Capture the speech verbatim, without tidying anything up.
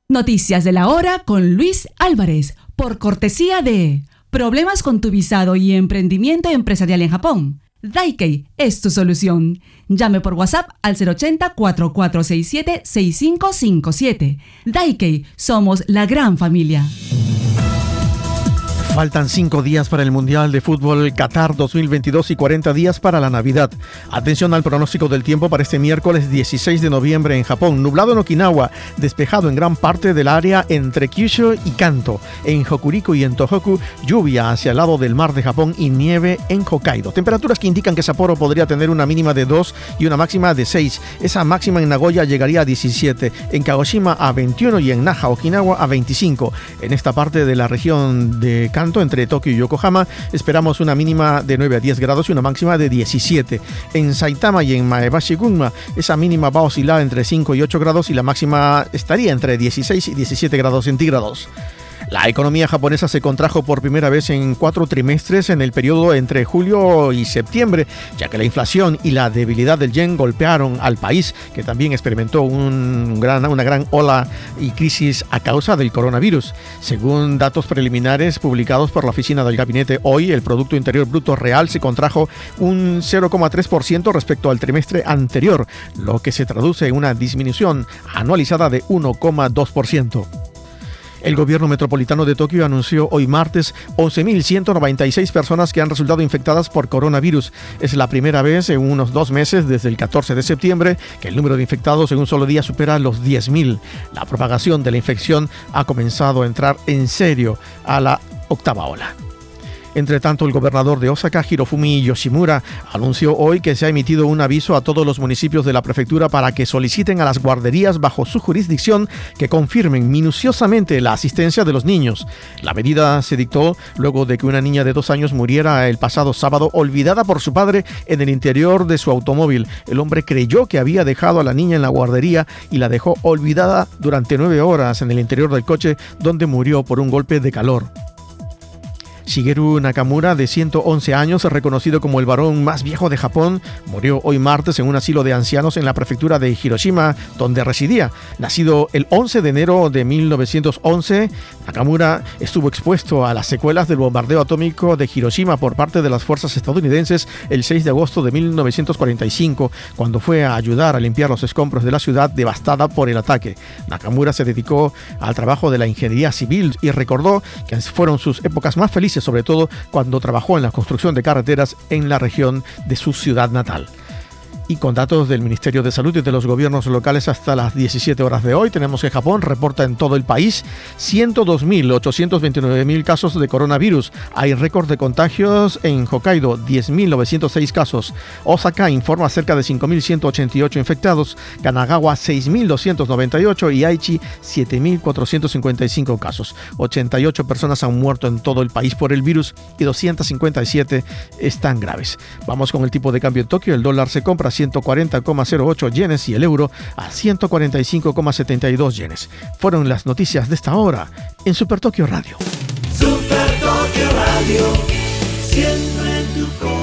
Noticias de la hora con Luis Álvarez, por cortesía de Problemas con tu visado y emprendimiento empresarial en Japón. Daikei es tu solución. Llame por WhatsApp al cero ochenta, cuatro cuatro seis siete, seis cinco cinco siete. Daikei, somos la gran familia. Faltan cinco días para el Mundial de Fútbol Qatar dos mil veintidós y cuarenta días para la Navidad. Atención al pronóstico del tiempo para este miércoles dieciséis de noviembre en Japón. Nublado en Okinawa, despejado en gran parte del área entre Kyushu y Kanto. En Hokuriku y en Tohoku, lluvia hacia el lado del mar de Japón y nieve en Hokkaido. Temperaturas que indican que Sapporo podría tener una mínima de dos y una máxima de seis. Esa máxima en Nagoya llegaría a diecisiete, en Kagoshima a veintiuno y en Naha, Okinawa a veinticinco. En esta parte de la región de Kanto, entre Tokio y Yokohama, esperamos una mínima de nueve a diez grados y una máxima de diecisiete. En Saitama y en Maebashi, Gunma, esa mínima va a oscilar entre cinco y ocho grados y la máxima estaría entre dieciséis y diecisiete grados centígrados. La economía japonesa se contrajo por primera vez en cuatro trimestres en el periodo entre julio y septiembre, ya que la inflación y la debilidad del yen golpearon al país, que también experimentó un gran, una gran ola y crisis a causa del coronavirus. Según datos preliminares publicados por la oficina del gabinete hoy, el Producto Interior Bruto Real se contrajo un cero coma tres por ciento respecto al trimestre anterior, lo que se traduce en una disminución anualizada de uno coma dos por ciento. El gobierno metropolitano de Tokio anunció hoy martes once mil ciento noventa y seis personas que han resultado infectadas por coronavirus. Es la primera vez en unos dos meses, desde el catorce de septiembre, que el número de infectados en un solo día supera los diez mil. La propagación de la infección ha comenzado a entrar en serio a la octava ola. Entre tanto, el gobernador de Osaka, Hirofumi Yoshimura, anunció hoy que se ha emitido un aviso a todos los municipios de la prefectura para que soliciten a las guarderías bajo su jurisdicción que confirmen minuciosamente la asistencia de los niños. La medida se dictó luego de que una niña de dos años muriera el pasado sábado olvidada por su padre en el interior de su automóvil. El hombre creyó que había dejado a la niña en la guardería y la dejó olvidada durante nueve horas en el interior del coche, donde murió por un golpe de calor. Shigeru Nakamura, de ciento once años, reconocido como el varón más viejo de Japón, murió hoy martes en un asilo de ancianos en la prefectura de Hiroshima, donde residía. Nacido el once de enero de mil novecientos once, Nakamura estuvo expuesto a las secuelas del bombardeo atómico de Hiroshima por parte de las fuerzas estadounidenses el seis de agosto de mil novecientos cuarenta y cinco, cuando fue a ayudar a limpiar los escombros de la ciudad devastada por el ataque. Nakamura se dedicó al trabajo de la ingeniería civil y recordó que fueron sus épocas más felices, sobre todo cuando trabajó en la construcción de carreteras en la región de su ciudad natal. Y con datos del Ministerio de Salud y de los gobiernos locales hasta las diecisiete horas de hoy, tenemos que Japón reporta en todo el país ciento dos mil ochocientos veintinueve casos de coronavirus. Hay récord de contagios en Hokkaido, diez mil novecientos seis casos. Osaka informa cerca de cinco mil ciento ochenta y ocho infectados. Kanagawa, seis mil doscientos noventa y ocho y Aichi, siete mil cuatrocientos cincuenta y cinco casos. ochenta y ocho personas han muerto en todo el país por el virus y doscientos cincuenta y siete están graves. Vamos con el tipo de cambio en Tokio. El dólar se compra ciento cuarenta coma cero ocho yenes y el euro a ciento cuarenta y cinco coma setenta y dos yenes. Fueron las noticias de esta hora en Super Tokio Radio. Super Tokio Radio, siempre en tu corazón.